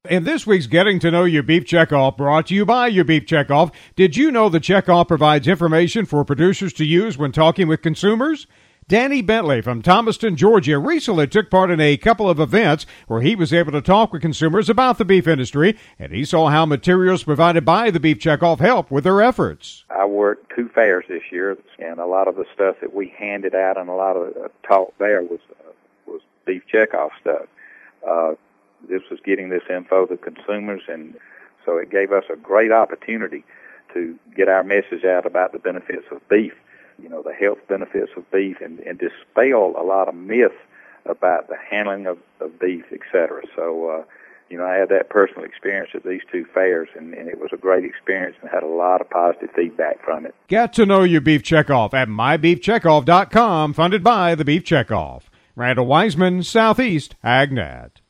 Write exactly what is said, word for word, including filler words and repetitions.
In this week's Getting to Know Your Beef Checkoff, brought to you by Your Beef Checkoff, did you know the Checkoff provides information for producers to use when talking with consumers? Danny Bentley from Thomaston, Georgia, recently took part in a couple of events where he was able to talk with consumers about the beef industry, and he saw how materials provided by the Beef Checkoff help with their efforts. I worked two fairs this year, and a lot of the stuff that we handed out and a lot of the talk there was uh, was Beef Checkoff stuff. Uh, this was getting this info to consumers, and so it gave us a great opportunity to get our message out about the benefits of beef, you know, the health benefits of beef, and, and dispel a lot of myths about the handling of, of beef, et cetera. So, uh, you know, I had that personal experience at these two fairs, and, and it was a great experience and had a lot of positive feedback from it. Get to know your Beef Checkoff at my beef checkoff dot com, funded by the Beef Checkoff. Randall Wiseman, Southeast AgNet.